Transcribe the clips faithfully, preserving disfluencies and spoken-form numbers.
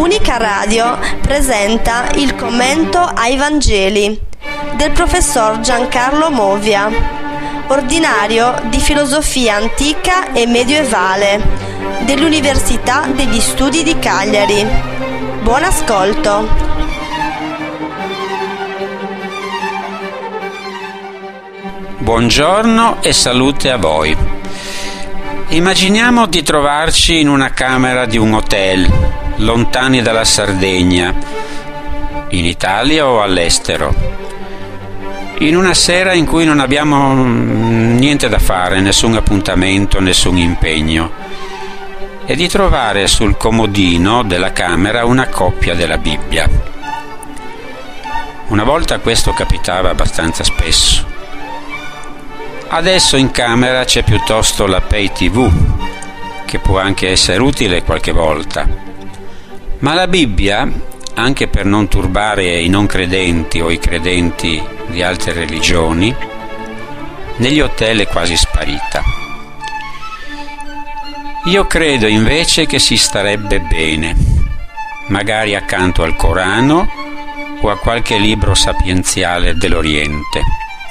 Unica Radio presenta il commento ai Vangeli del professor Giancarlo Movia, ordinario di filosofia antica e medievale dell'Università degli Studi di Cagliari. Buon ascolto. Buongiorno e salute a voi. Immaginiamo di trovarci in una camera di un hotel, lontani dalla Sardegna, in Italia o all'estero, in una sera in cui non abbiamo niente da fare, nessun appuntamento, nessun impegno, e di trovare sul comodino della camera una copia della Bibbia. Una volta questo capitava abbastanza spesso. Adesso in camera c'è piuttosto la Pay tivù, che può anche essere utile qualche volta. Ma la Bibbia, anche per non turbare i non credenti o i credenti di altre religioni, negli hotel è quasi sparita. Io credo invece che si starebbe bene, magari accanto al Corano o a qualche libro sapienziale dell'Oriente.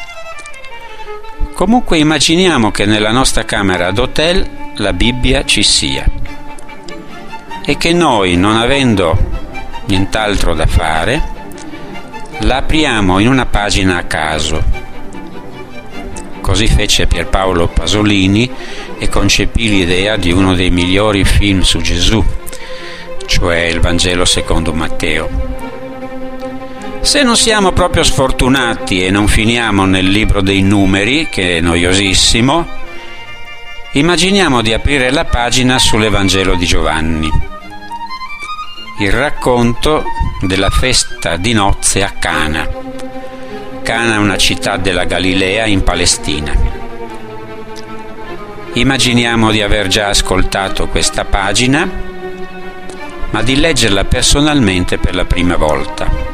Comunque immaginiamo che nella nostra camera d'hotel la Bibbia ci sia e che noi, non avendo nient'altro da fare, la apriamo in una pagina a caso. Così fece Pierpaolo Pasolini e concepì l'idea di uno dei migliori film su Gesù, cioè il Vangelo secondo Matteo. Se non siamo proprio sfortunati e non finiamo nel libro dei numeri, che è noiosissimo, immaginiamo di aprire la pagina sull'Evangelo di Giovanni, il racconto della festa di nozze a Cana. Cana è una città della Galilea in Palestina. Immaginiamo di aver già ascoltato questa pagina, ma di leggerla personalmente per la prima volta.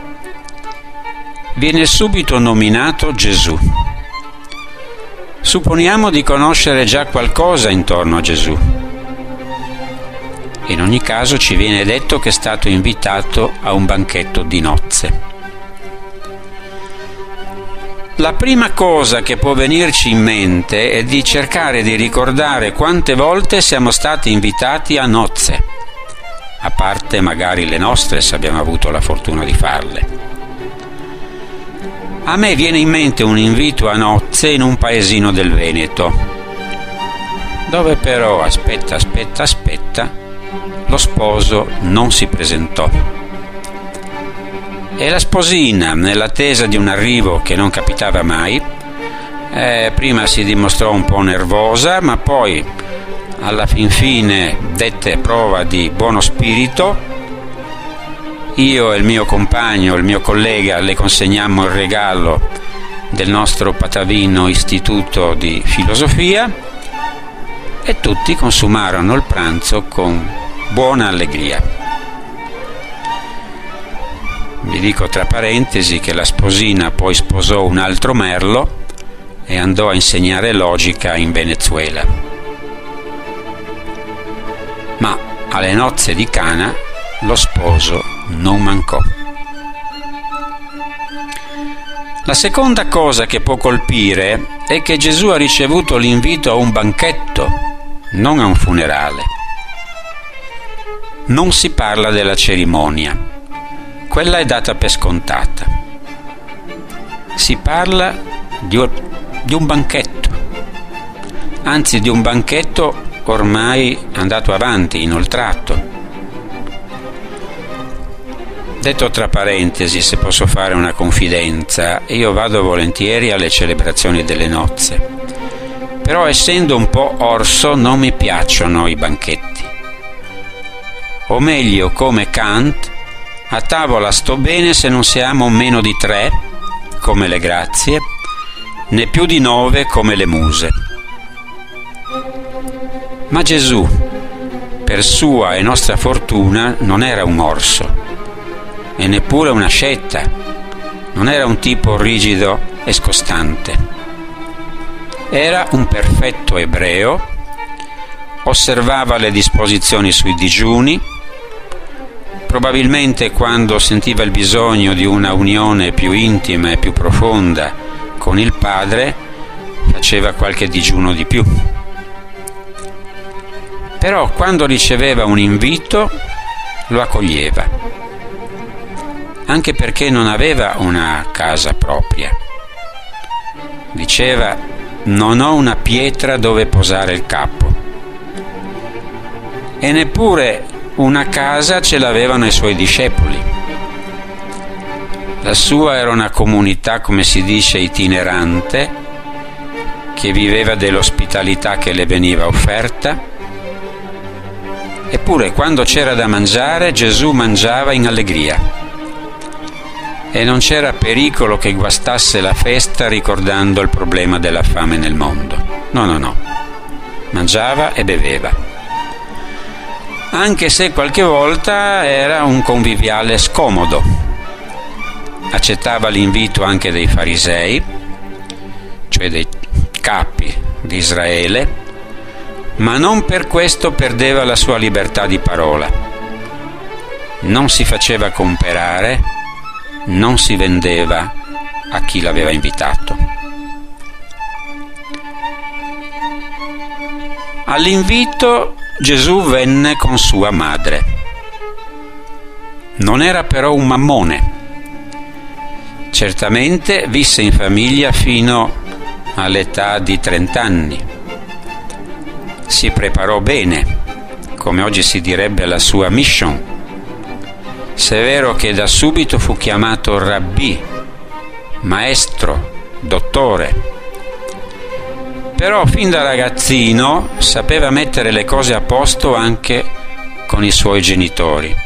Viene subito nominato Gesù. Supponiamo di conoscere già qualcosa intorno a Gesù. In ogni caso ci viene detto che è stato invitato a un banchetto di nozze. La prima cosa che può venirci in mente è di cercare di ricordare quante volte siamo stati invitati a nozze, a parte magari le nostre, se abbiamo avuto la fortuna di farle. A me viene in mente un invito a nozze in un paesino del Veneto, dove però, aspetta, aspetta, aspetta, lo sposo non si presentò. E la sposina, nell'attesa di un arrivo che non capitava mai, eh, prima si dimostrò un po' nervosa, ma poi, alla fin fine, dette prova di buono spirito. Io e il mio compagno, il mio collega, le consegnammo il regalo del nostro patavino istituto di filosofia e tutti consumarono il pranzo con buona allegria. Vi dico tra parentesi che la sposina poi sposò un altro merlo e andò a insegnare logica in Venezuela. Ma alle nozze di Cana lo sposo non mancò. La seconda cosa che può colpire è che Gesù ha ricevuto l'invito a un banchetto, non a un funerale. Non si parla della cerimonia, quella è data per scontata. Si parla di un banchetto, anzi di un banchetto ormai andato avanti, inoltrato. Detto tra parentesi, se posso fare una confidenza, io vado volentieri alle celebrazioni delle nozze, però essendo un po' orso non mi piacciono i banchetti. O meglio, come Kant, a tavola sto bene se non siamo meno di tre, come le grazie, né più di nove come le muse. Ma Gesù, per sua e nostra fortuna, non era un orso. E neppure una scetta, non era un tipo rigido e scostante. Era un perfetto ebreo, osservava le disposizioni sui digiuni, Probabilmente quando sentiva il bisogno di una unione più intima e più profonda con il Padre, faceva qualche digiuno di più. Però quando riceveva un invito lo accoglieva, anche perché non aveva una casa propria. Diceva: non ho una pietra dove posare il capo. E neppure una casa ce l'avevano i suoi discepoli. La sua era una comunità, come si dice, itinerante, che viveva dell'ospitalità che le veniva offerta. Eppure quando c'era da mangiare, Gesù mangiava in allegria e non c'era pericolo che guastasse la festa ricordando il problema della fame nel mondo. No, no, no. Mangiava e beveva. Anche se qualche volta era un conviviale scomodo. Accettava l'invito anche dei farisei, cioè dei capi di Israele, ma non per questo perdeva la sua libertà di parola. Non si faceva comperare, non si vendeva a chi l'aveva invitato. All'invito Gesù venne con sua madre. Non era però un mammone. Certamente visse in famiglia fino all'età di trent'anni. Si preparò bene, come oggi si direbbe alla sua mission. Se è vero che da subito fu chiamato rabbì, maestro, dottore, però fin da ragazzino sapeva mettere le cose a posto anche con i suoi genitori.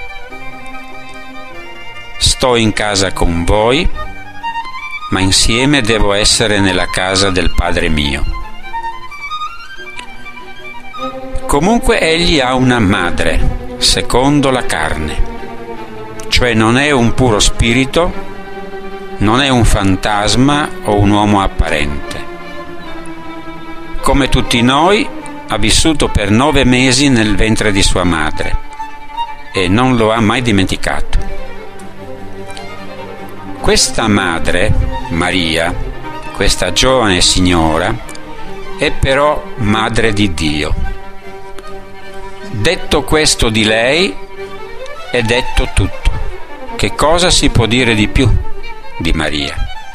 Sto in casa con voi, ma insieme devo essere nella casa del Padre mio. Comunque egli ha una madre, secondo la carne, cioè non è un puro spirito, non è un fantasma o un uomo apparente. Come tutti noi, ha vissuto per nove mesi nel ventre di sua madre e non lo ha mai dimenticato. Questa madre, Maria, questa giovane signora, è però madre di Dio. Detto questo di lei, è detto tutto. Che cosa si può dire di più di Maria?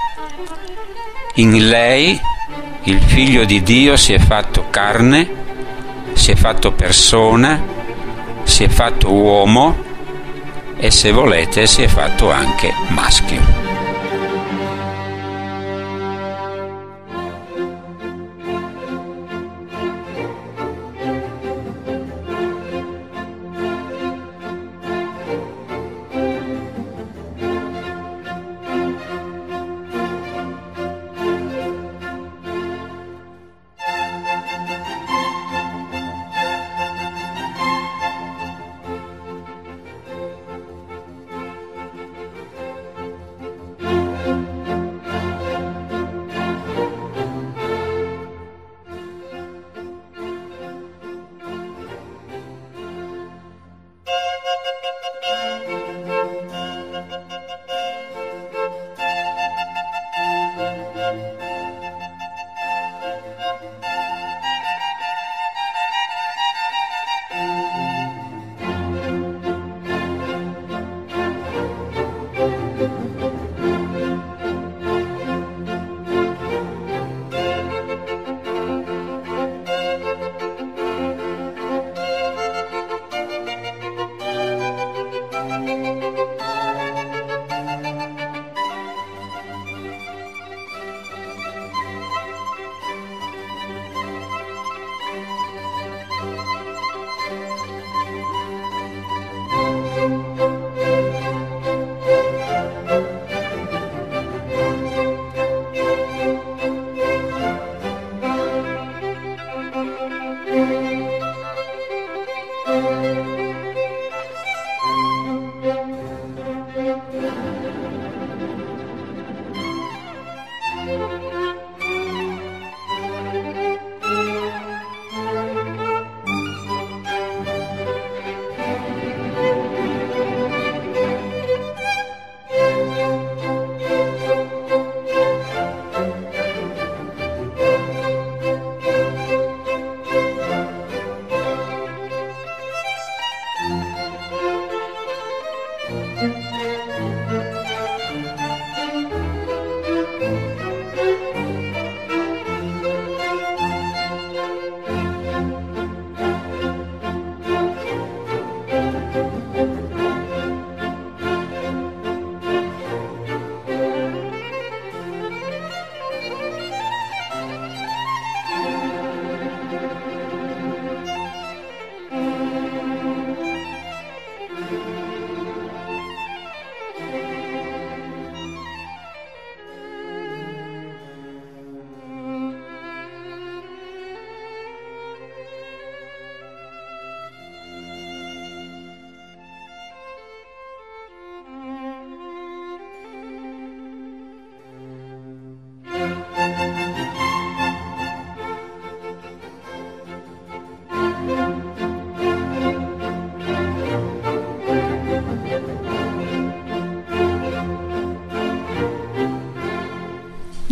In lei il Figlio di Dio si è fatto carne, si è fatto persona, si è fatto uomo e, se volete, si è fatto anche maschio.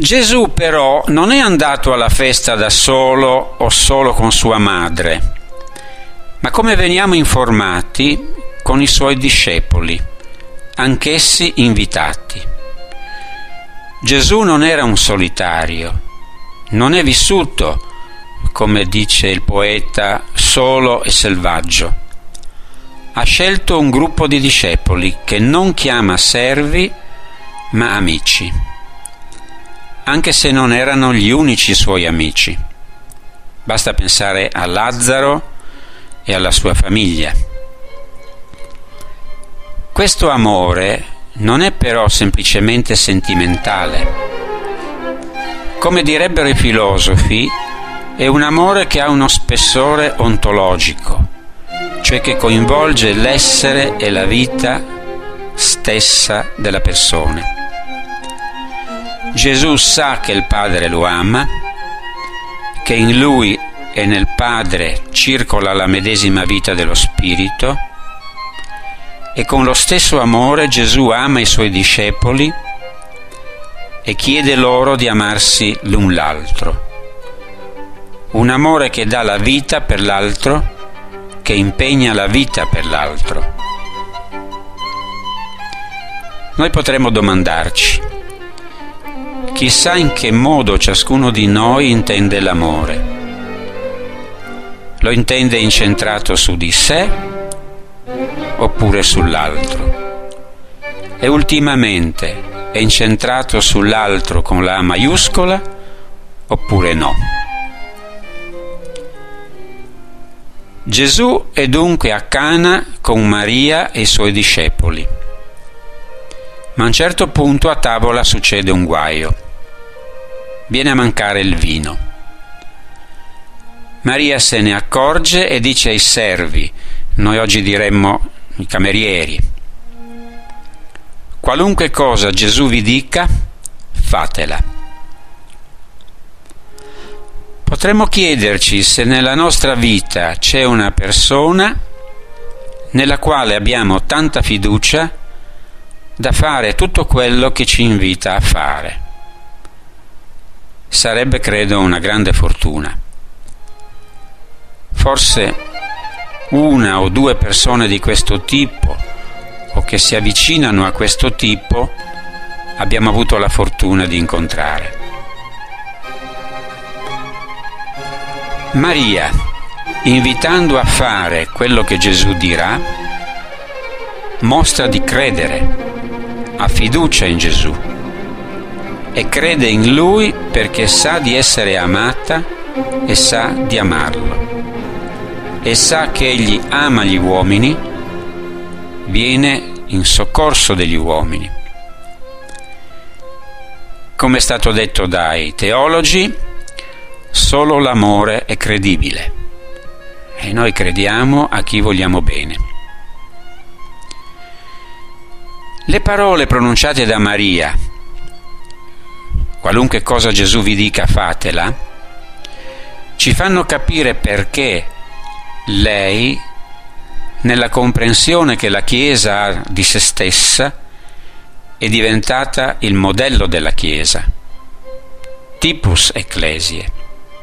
Gesù però non è andato alla festa da solo o solo con sua madre, ma come veniamo informati, con i suoi discepoli, anch'essi invitati. Gesù non era un solitario, non è vissuto, come dice il poeta, solo e selvaggio. Ha scelto un gruppo di discepoli che non chiama servi, ma amici, anche se non erano gli unici suoi amici. Basta pensare a Lazzaro e alla sua famiglia. Questo amore non è però semplicemente sentimentale. Come direbbero i filosofi, è un amore che ha uno spessore ontologico, cioè che coinvolge l'essere e la vita stessa della persona. Gesù sa che il Padre lo ama, che in Lui e nel Padre circola la medesima vita dello Spirito, e con lo stesso amore Gesù ama i Suoi discepoli e chiede loro di amarsi l'un l'altro. Un amore che dà la vita per l'altro, che impegna la vita per l'altro. Noi potremmo domandarci: chissà in che modo ciascuno di noi intende l'amore. Lo intende incentrato su di sé oppure sull'altro? E ultimamente è incentrato sull'altro con la A maiuscola oppure no? Gesù è dunque a Cana con Maria e i suoi discepoli, ma a un certo punto a tavola succede un guaio. Viene a mancare il vino. Maria se ne accorge e dice ai servi, noi oggi diremmo i camerieri: qualunque cosa Gesù vi dica, fatela. Potremmo chiederci se nella nostra vita c'è una persona nella quale abbiamo tanta fiducia da fare tutto quello che ci invita a fare. Sarebbe, credo, una grande fortuna. Forse una o due persone di questo tipo o che si avvicinano a questo tipo abbiamo avuto la fortuna di incontrare. Maria, invitando a fare quello che Gesù dirà, mostra di credere, ha fiducia in Gesù e crede in Lui perché sa di essere amata e sa di amarlo, e sa che Egli ama gli uomini, viene in soccorso degli uomini. Come è stato detto dai teologi, solo l'amore è credibile e noi crediamo a chi vogliamo bene. Le parole pronunciate da Maria, qualunque cosa Gesù vi dica fatela, ci fanno capire perché lei, nella comprensione che la Chiesa ha di se stessa, è diventata il modello della Chiesa, typus ecclesiae.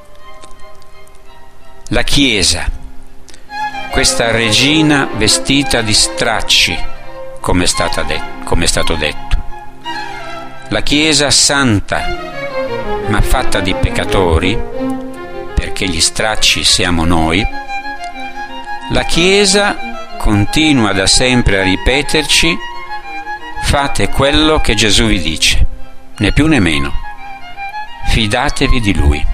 La Chiesa, questa regina vestita di stracci, come è, stata det- come è stato detto, la Chiesa santa, ma fatta di peccatori, perché gli stracci siamo noi, la Chiesa continua da sempre a ripeterci: fate quello che Gesù vi dice, né più né meno, fidatevi di Lui.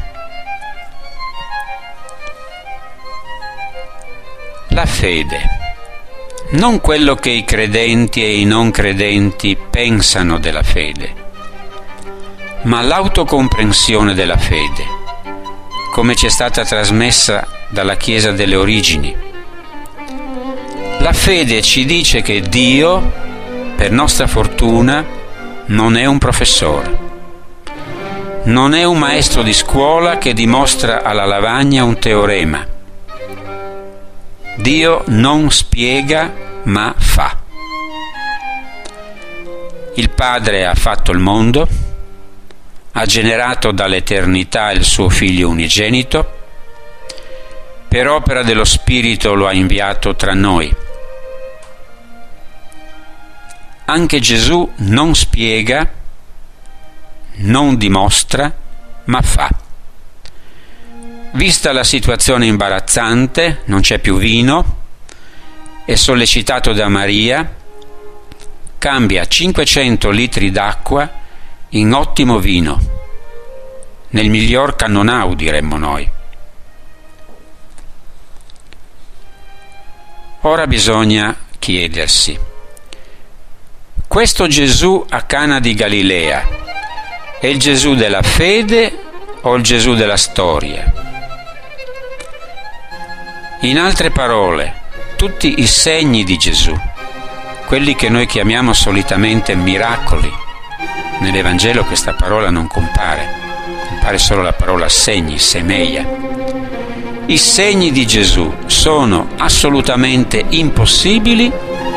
La fede, non quello che i credenti e i non credenti pensano della fede, ma l'autocomprensione della fede, come ci è stata trasmessa dalla Chiesa delle origini. La fede ci dice che Dio, per nostra fortuna, non è un professore, non è un maestro di scuola che dimostra alla lavagna un teorema. Dio non spiega, ma fa. Il Padre ha fatto il mondo, ha generato dall'eternità il suo Figlio unigenito, per opera dello Spirito lo ha inviato tra noi. Anche Gesù non spiega, non dimostra, ma fa. Vista la situazione imbarazzante, non c'è più vino, e sollecitato da Maria, cambia cinquecento litri d'acqua in ottimo vino, nel miglior cannonau, diremmo noi. Ora bisogna chiedersi: questo Gesù a Cana di Galilea è il Gesù della fede o il Gesù della storia? In altre parole, tutti i segni di Gesù, quelli che noi chiamiamo solitamente miracoli, nell'Evangelo questa parola non compare, compare solo la parola segni, semeia. I segni di Gesù sono assolutamente impossibili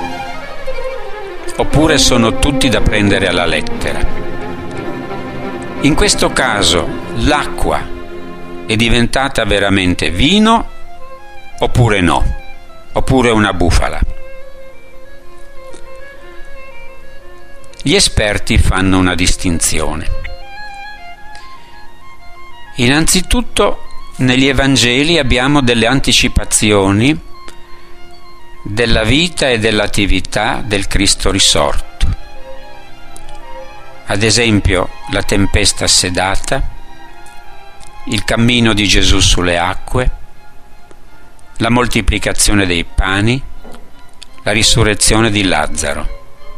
oppure sono tutti da prendere alla lettera? In questo caso l'acqua è diventata veramente vino oppure no? Oppure una bufala? Gli esperti fanno una distinzione. Innanzitutto, negli Evangeli abbiamo delle anticipazioni della vita e dell'attività del Cristo risorto. Ad esempio, la tempesta sedata, il cammino di Gesù sulle acque, la moltiplicazione dei pani, la risurrezione di Lazzaro.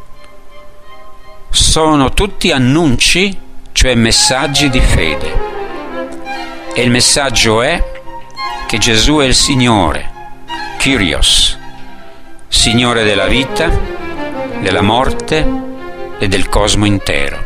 Sono tutti annunci, cioè messaggi di fede. E il messaggio è che Gesù è il Signore, Kyrios, Signore della vita, della morte e del cosmo intero.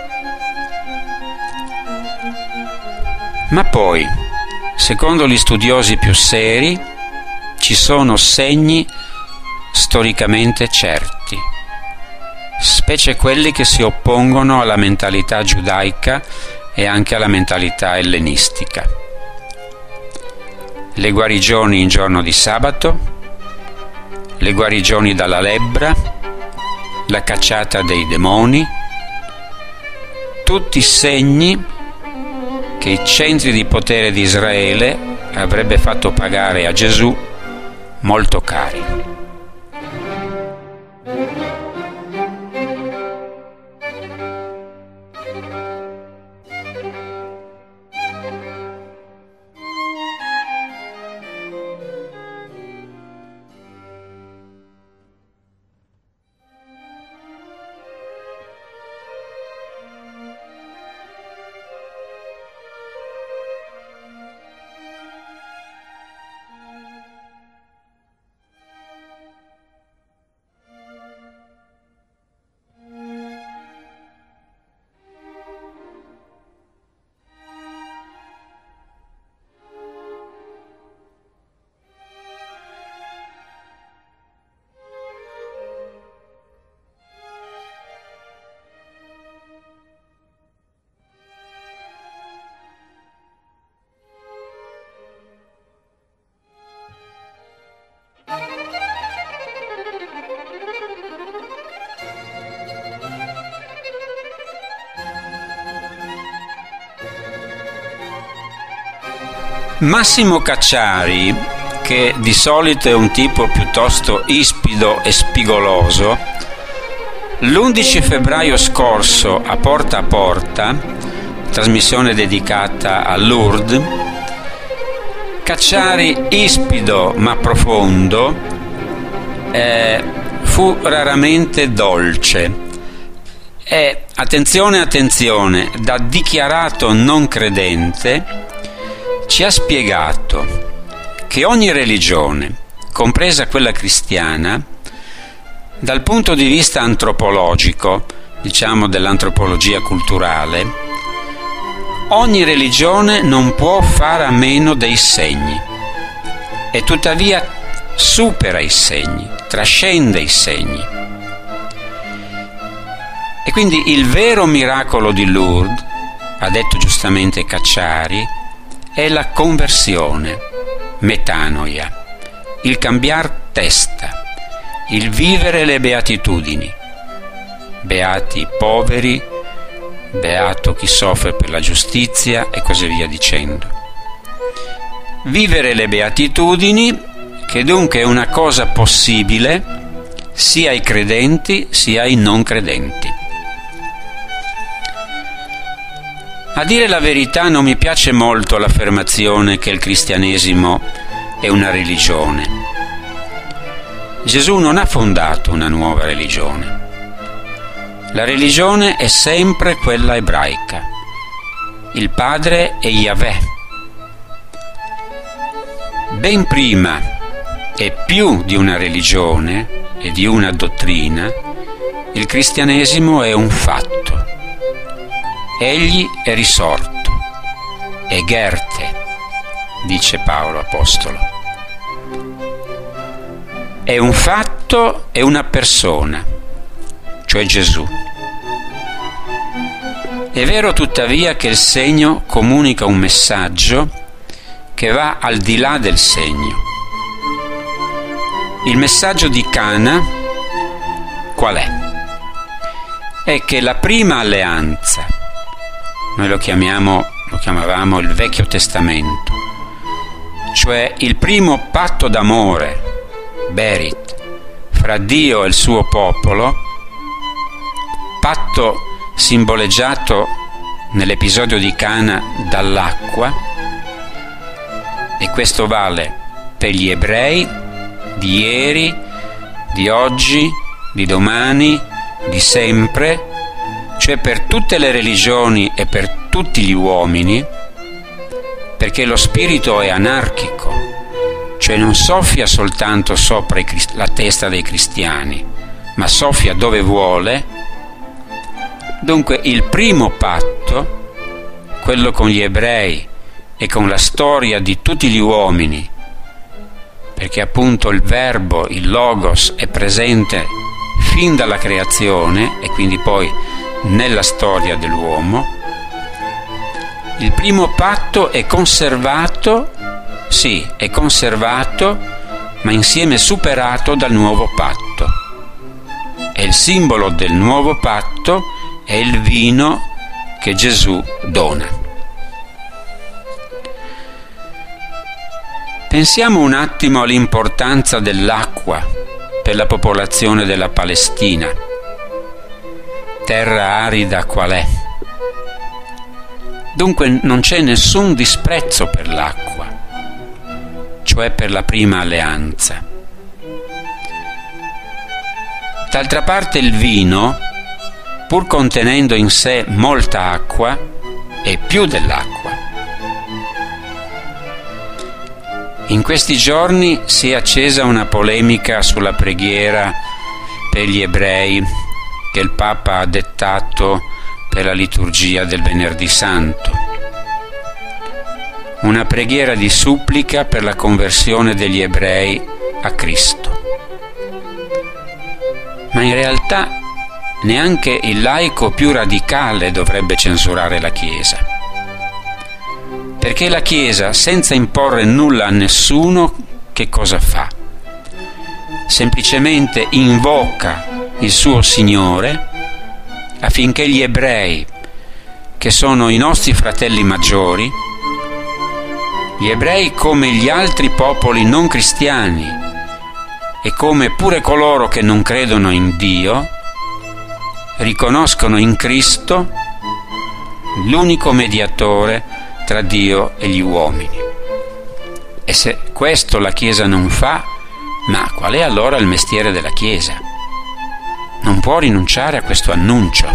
Ma poi, secondo gli studiosi più seri, ci sono segni storicamente certi, specie quelli che si oppongono alla mentalità giudaica e anche alla mentalità ellenistica. Le guarigioni in giorno di sabato, le guarigioni dalla lebbra, la cacciata dei demoni, tutti segni che i centri di potere di Israele avrebbe fatto pagare a Gesù molto cari. Massimo Cacciari, che di solito è un tipo piuttosto ispido e spigoloso, l'undici febbraio scorso a Porta a Porta, trasmissione dedicata a Lourdes, Cacciari, ispido ma profondo, eh, fu raramente dolce e, attenzione attenzione, da dichiarato non credente, ci ha spiegato che ogni religione, compresa quella cristiana, dal punto di vista antropologico, diciamo dell'antropologia culturale, ogni religione non può fare a meno dei segni e tuttavia supera i segni, trascende i segni. E quindi il vero miracolo di Lourdes ha detto giustamente Cacciari, è la conversione, metanoia, il cambiar testa, il vivere le beatitudini. Beati i poveri, beato chi soffre per la giustizia e così via dicendo. Vivere le beatitudini, che dunque è una cosa possibile sia ai credenti sia ai non credenti. A dire la verità non mi piace molto l'affermazione che il cristianesimo è una religione. Gesù non ha fondato una nuova religione. La religione è sempre quella ebraica. Il Padre è Yahweh. Ben prima e più di una religione e di una dottrina, il cristianesimo è un fatto. Egli è risorto, è Gerte, dice Paolo Apostolo. È un fatto e una persona, cioè Gesù. È vero tuttavia che il segno comunica un messaggio che va al di là del segno. Il messaggio di Cana qual è? È che la prima alleanza, noi lo chiamiamo, lo chiamavamo il Vecchio Testamento, cioè il primo patto d'amore, Berit, fra Dio e il suo popolo, patto simboleggiato nell'episodio di Cana dall'acqua, e questo vale per gli ebrei di ieri, di oggi, di domani, di sempre, cioè per tutte le religioni e per tutti gli uomini, perché lo spirito è anarchico, cioè non soffia soltanto sopra i crist- la testa dei cristiani, ma soffia dove vuole. Dunque il primo patto, quello con gli ebrei e con la storia di tutti gli uomini, perché appunto il verbo, il logos, è presente fin dalla creazione e quindi poi nella storia dell'uomo. Il primo patto è conservato, sì, è conservato, ma insieme superato dal nuovo patto. E il simbolo del nuovo patto è il vino che Gesù dona. Pensiamo un attimo all'importanza dell'acqua per la popolazione della Palestina, terra arida qual è. Dunque non c'è nessun disprezzo per l'acqua, cioè per la prima alleanza. D'altra parte il vino, pur contenendo in sé molta acqua, è più dell'acqua. In questi giorni si è accesa una polemica sulla preghiera per gli ebrei che il Papa ha dettato per la liturgia del Venerdì Santo. Una preghiera di supplica per la conversione degli ebrei a Cristo. Ma in realtà neanche il laico più radicale dovrebbe censurare la Chiesa. Perché la Chiesa, senza imporre nulla a nessuno, che cosa fa? Semplicemente invoca il suo Signore affinché gli ebrei, che sono i nostri fratelli maggiori, gli ebrei come gli altri popoli non cristiani e come pure coloro che non credono in Dio, riconoscono in Cristo l'unico mediatore tra Dio e gli uomini. E se questo la Chiesa non fa, ma qual è allora il mestiere della Chiesa? Non può rinunciare a questo annuncio.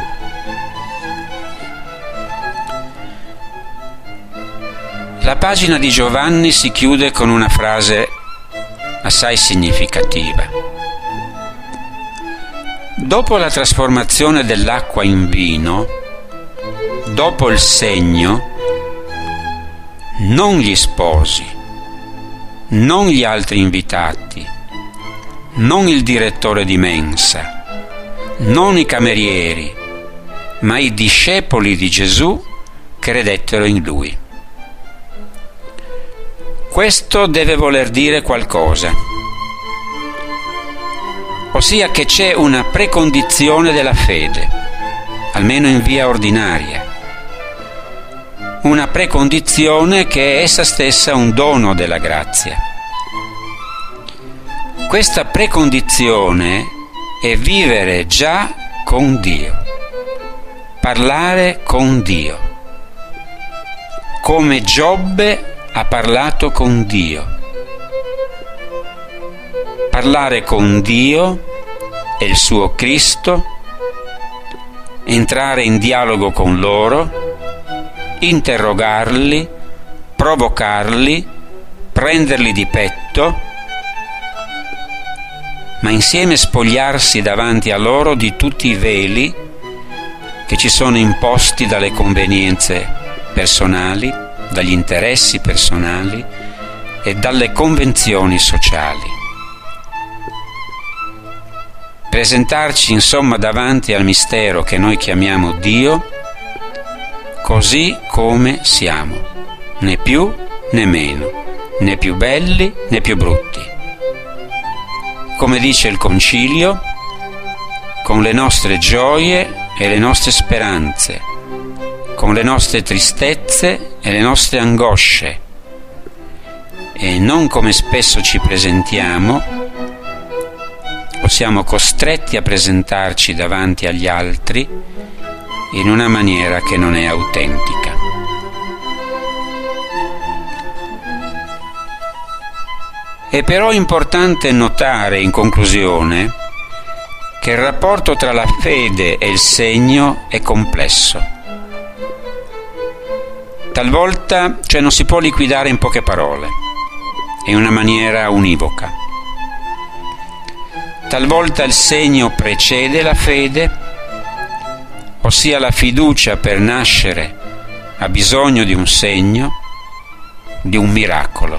La pagina di Giovanni si chiude con una frase assai significativa. Dopo la trasformazione dell'acqua in vino, dopo il segno, non gli sposi, non gli altri invitati, non il direttore di mensa, non i camerieri, ma i discepoli di Gesù credettero in Lui. Questo deve voler dire qualcosa, ossia che c'è una precondizione della fede, almeno in via ordinaria, una precondizione che è essa stessa un dono della grazia. Questa precondizione è vivere già con Dio, parlare con Dio, come Giobbe ha parlato con Dio. Parlare con Dio e il suo Cristo, entrare in dialogo con loro, interrogarli, provocarli, prenderli di petto, ma insieme spogliarsi davanti a loro di tutti i veli che ci sono imposti dalle convenienze personali, dagli interessi personali e dalle convenzioni sociali. Presentarci insomma davanti al mistero che noi chiamiamo Dio così come siamo, né più né meno, né più belli né più brutti. Come dice il Concilio, con le nostre gioie e le nostre speranze, con le nostre tristezze e le nostre angosce, e non come spesso ci presentiamo, o siamo costretti a presentarci davanti agli altri in una maniera che non è autentica. È però importante notare in conclusione che il rapporto tra la fede e il segno è complesso. Talvolta, cioè, non si può liquidare in poche parole, in una maniera univoca. Talvolta il segno precede la fede, ossia la fiducia per nascere ha bisogno di un segno, di un miracolo.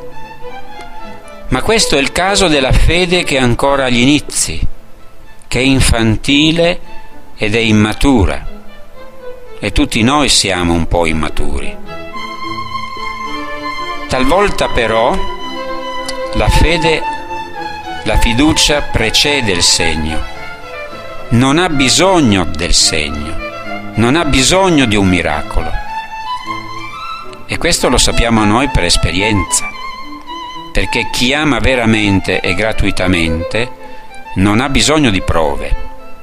Ma questo è il caso della fede che è ancora agli inizi, che è infantile ed è immatura. E tutti noi siamo un po' immaturi. Talvolta però la fede, la fiducia precede il segno, non ha bisogno del segno, non ha bisogno di un miracolo. E questo lo sappiamo noi per esperienza, perché chi ama veramente e gratuitamente non ha bisogno di prove.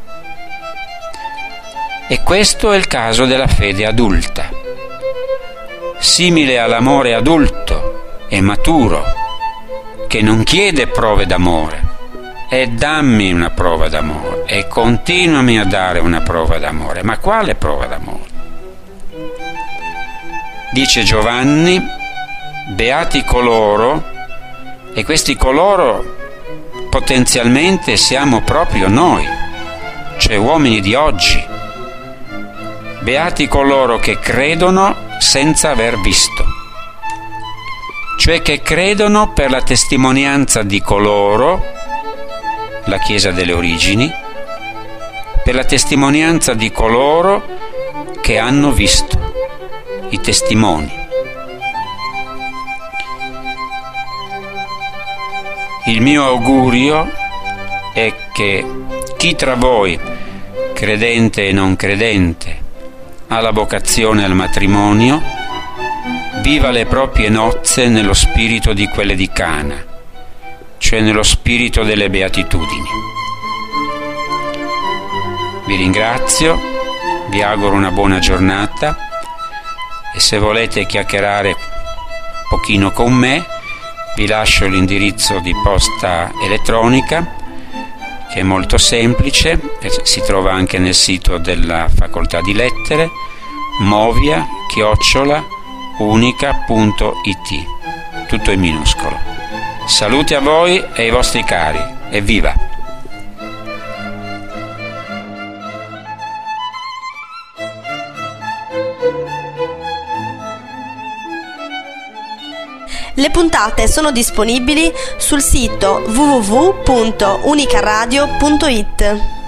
E questo è il caso della fede adulta, simile all'amore adulto e maturo, che non chiede prove d'amore, e dammi una prova d'amore, e continuami a dare una prova d'amore. Ma quale prova d'amore? Dice Giovanni, beati coloro, e questi coloro potenzialmente siamo proprio noi, cioè uomini di oggi. Beati coloro che credono senza aver visto, cioè che credono per la testimonianza di coloro, la Chiesa delle origini, per la testimonianza di coloro che hanno visto, i testimoni. Il mio augurio è che chi tra voi, credente e non credente, ha la vocazione al matrimonio, viva le proprie nozze nello spirito di quelle di Cana, cioè nello spirito delle beatitudini. Vi ringrazio, vi auguro una buona giornata e se volete chiacchierare un pochino con me vi lascio l'indirizzo di posta elettronica, che è molto semplice, si trova anche nel sito della Facoltà di Lettere, movia chiocciola unica punto it, tutto in minuscolo. Saluti a voi e ai vostri cari, evviva! Le puntate sono disponibili sul sito w w w punto unicaradio punto it.